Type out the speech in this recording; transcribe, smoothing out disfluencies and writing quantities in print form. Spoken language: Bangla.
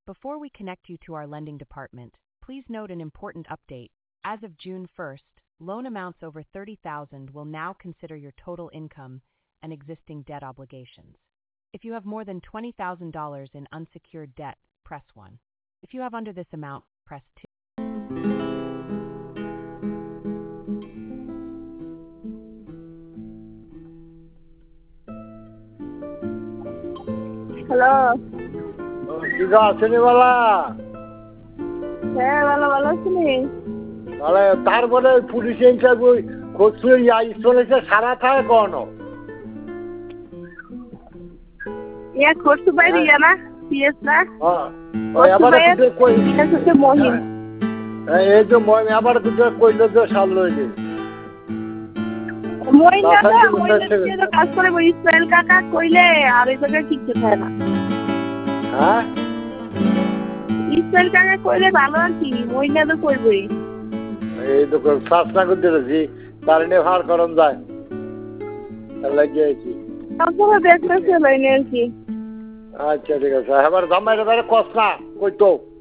Before we connect you to our lending department, please note an important update. As of June 1st, loan amounts over $30,000 will now consider your total income and existing debt obligations. If you have more than $20,000 in unsecured debt, press 1. If you have under this amount, press 2. Hello. কি গো আসেনি বলা? হ্যাঁ ভালো ভালো আছিনি? তাহলে তারপরে পুলিশ ইন্টারভিউ করছে চলেছে সারা থাকে কোনো ইয়া খোরসু বাইরে না পিএস না ওই আবার কই হচ্ছে মহিন এই যে মহিন আবার দুটো কইলো যে সাল লইলে মহিন না কাজ করে ইসমাইল কাকা কইলে আর এই জায়গায় ঠিক থাকে না। হ্যাঁ ইসমাইল কাকা কইলে ভালো আর কি মহিন তো কইবই এই তো শাসনা করতে দিছি তার নিয়ে ভার করন যায় লাগিয়েছি তারপরে দেখতেছে লাইনে আর কি। আচ্ছা ঠিক আছে এবার জামাইরা কষ্ট না কই তো